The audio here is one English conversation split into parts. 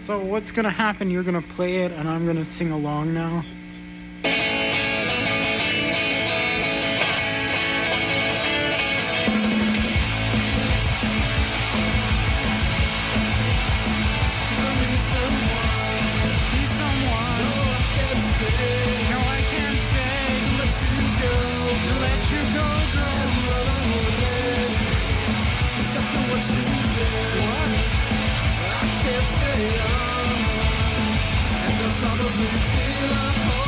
So what's gonna happen? You're gonna play it and I'm gonna sing along now? Probably feel a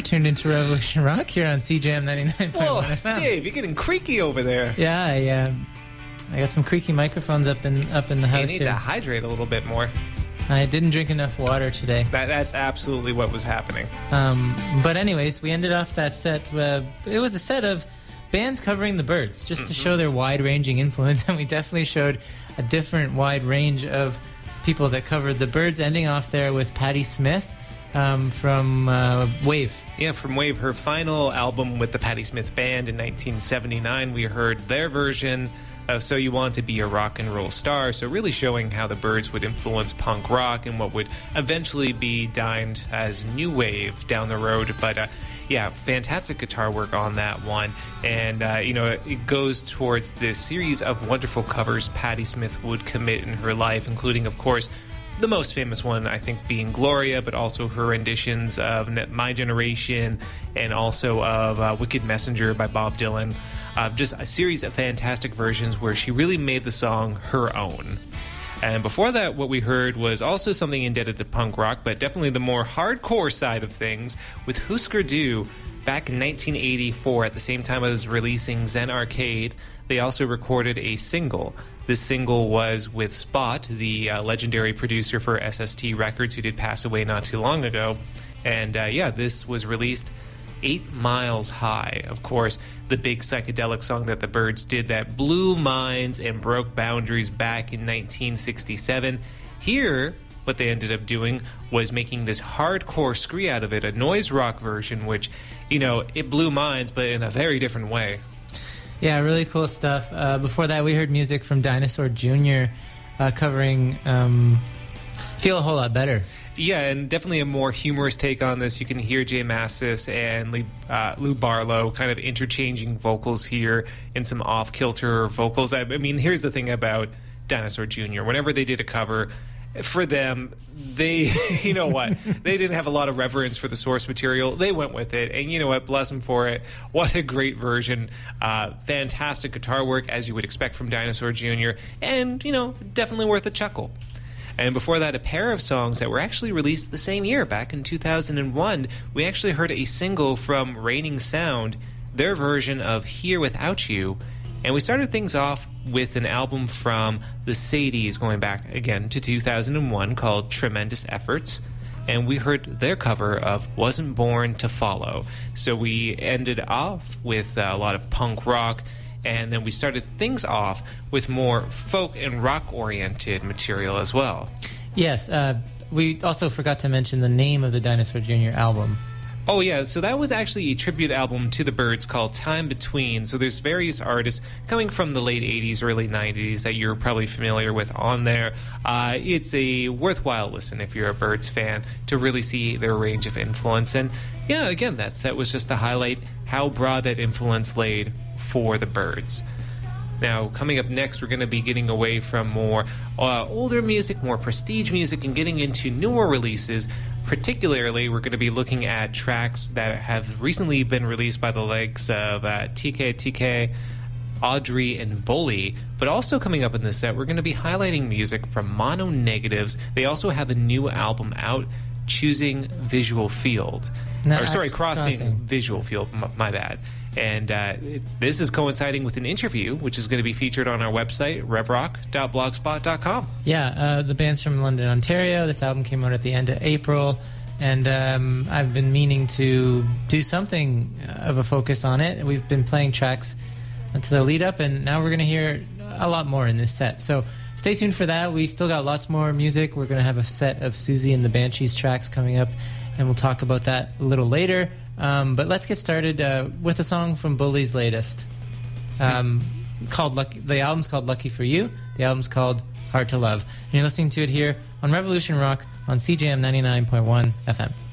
tuned into Revolution Rock here on CJM 99.1 Whoa, FM. Dave, you're getting creaky over there. Yeah, I got some creaky microphones up in the house. You need here. to hydrate a little bit more. I didn't drink enough water today. That's absolutely what was happening. But anyways, we ended off that set. It was a set of bands covering the Byrds, just to show their wide-ranging influence, and we definitely showed a different wide range of people that covered the Byrds, ending off there with Patti Smith from Wave. Yeah, from Wave, her final album with the Patti Smith Band in 1979. We heard their version of So You Want to Be a Rock and Roll Star, so really showing how the Byrds would influence punk rock and what would eventually be dined as new wave down the road. But yeah, fantastic guitar work on that one. And, it goes towards this series of wonderful covers Patti Smith would commit in her life, including, of course, the most famous one, I think, being Gloria, but also her renditions of My Generation and also of Wicked Messenger by Bob Dylan. Just a series of fantastic versions where she really made the song her own. And before that, what we heard was also something indebted to punk rock, but definitely the more hardcore side of things, with Husker Du back in 1984, at the same time as releasing Zen Arcade. They also recorded a single. This single was with Spot, the legendary producer for SST Records, who did pass away not too long ago. And this was released 8 Miles High. Of course, the big psychedelic song that the Byrds did that blew minds and broke boundaries back in 1967. Here, what they ended up doing was making this hardcore scree out of it, a noise rock version, which, it blew minds, but in a very different way. Yeah, really cool stuff. Before that, we heard music from Dinosaur Jr. Covering Feel a Whole Lot Better. Yeah, and definitely a more humorous take on this. You can hear Jay Mascis and Lou Barlow kind of interchanging vocals here in some off-kilter vocals. I mean, here's the thing about Dinosaur Jr. Whenever they did a cover, for them, they, you know what, they didn't have a lot of reverence for the source material. They went with it, and you know what, bless them for it. What a great version. Fantastic guitar work, as you would expect from Dinosaur Jr., and, definitely worth a chuckle. And before that, a pair of songs that were actually released the same year, back in 2001. We actually heard a single from Raining Sound, their version of Here Without You. And we started things off with an album from the Sadies, going back again to 2001, called Tremendous Efforts. And we heard their cover of Wasn't Born to Follow. So we ended off with a lot of punk rock, and then we started things off with more folk and rock-oriented material as well. Yes, we also forgot to mention the name of the Dinosaur Jr. album. Oh, yeah, so that was actually a tribute album to the Byrds called Time Between. So there's various artists coming from the late 80s, early 90s that you're probably familiar with on there. It's a worthwhile listen if you're a Byrds fan to really see their range of influence. And, yeah, again, that set was just to highlight how broad that influence laid for the Byrds. Now, coming up next, we're going to be getting away from more older music, more prestige music, and getting into newer releases. Particularly, we're going to be looking at tracks that have recently been released by the likes of TK, Audrey, and Bully. But also coming up in this set, we're going to be highlighting music from Mono Negatives. They also have a new album out, Choosing Visual Field. Crossing Visual Field, my bad. And this is coinciding with an interview, which is going to be featured on our website, revrock.blogspot.com. Yeah, the band's from London, Ontario. This album came out at the end of April, and I've been meaning to do something of a focus on it. We've been playing tracks to the lead up, and now we're going to hear a lot more in this set. So stay tuned for that. We still got lots more music. We're going to have a set of Susie and the Banshees tracks coming up, and we'll talk about that a little later. But let's get started with a song from Bully's latest. Called the album's called Lucky for You. The album's called Hard to Love. And you're listening to it here on Revolution Rock on CJM 99.1 FM.